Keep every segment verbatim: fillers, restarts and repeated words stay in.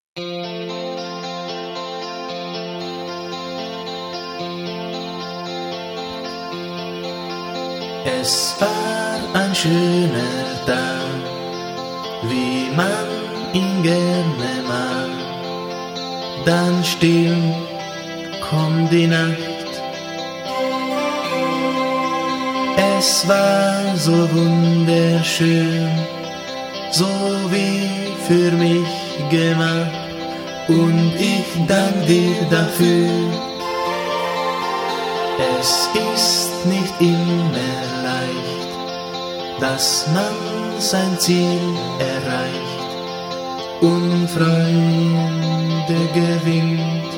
Es war ein schöner Tag, wie man ihn gerne mag. Dann still kommt die Nacht. Es war so wunderschön, so wie für mich gemacht. Und ich danke dir dafür. Es ist nicht immer leicht, dass man sein Ziel erreicht und Freunde gewinnt.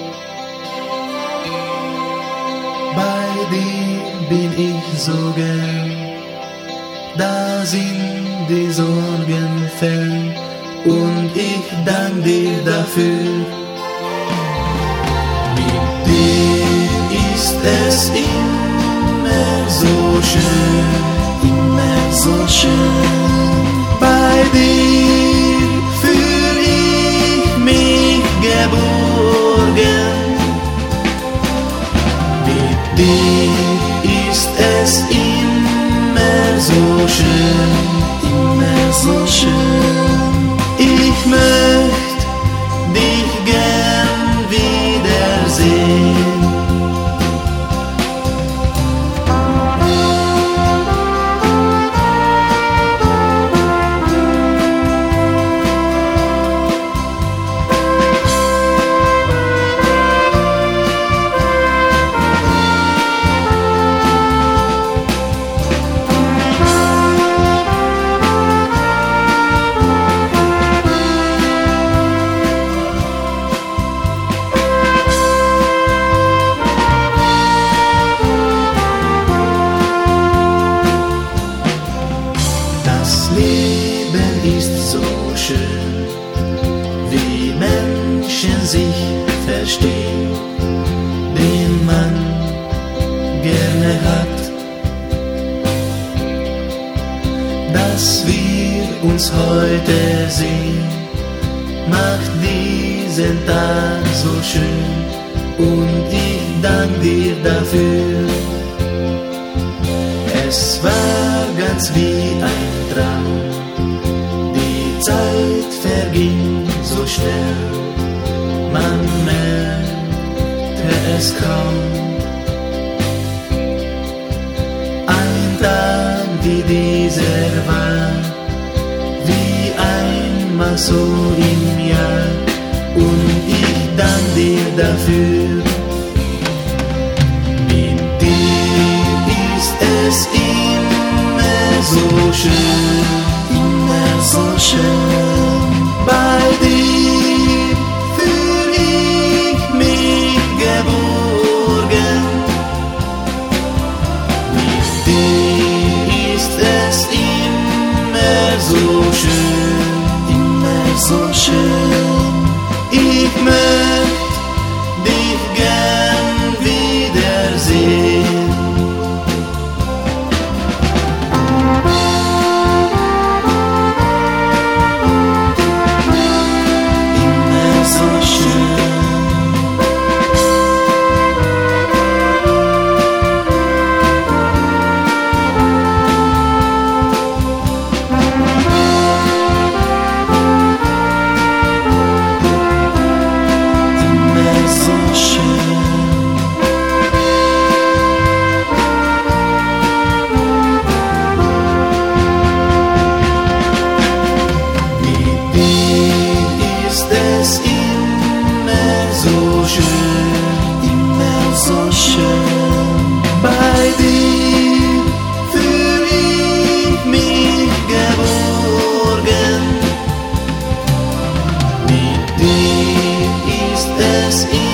Bei dir bin ich so gern, da sind die Sorgen fern und ich danke dir dafür. Mit dir ist es immer so schön, immer so schön. Bei dir fühl ich mich geborgen. Mit dir ist es immer so schön, immer so schön. Ich möchte dich gern wiedersehen. Das Leben ist so schön, wie Menschen sich verstehen, den man gerne hat. Dass wir uns heute sehen, macht diesen Tag so schön und ich danke dir dafür. Es war ganz wie ein Traum, die Zeit verging so schnell, man merkte es kaum. Ein Tag wie dieser war, wie einmal so im Jahr, und ich danke dir dafür. Mit dir ist es immer so schön, immer so schön. Bei dir fühl ich mich geborgen. Mit dir ist es immer so schön, immer so schön. Ich möchte dich gern wiedersehen. So schön, immer so schön. Bei dir fühl ich mich geborgen. Mit dir ist es immer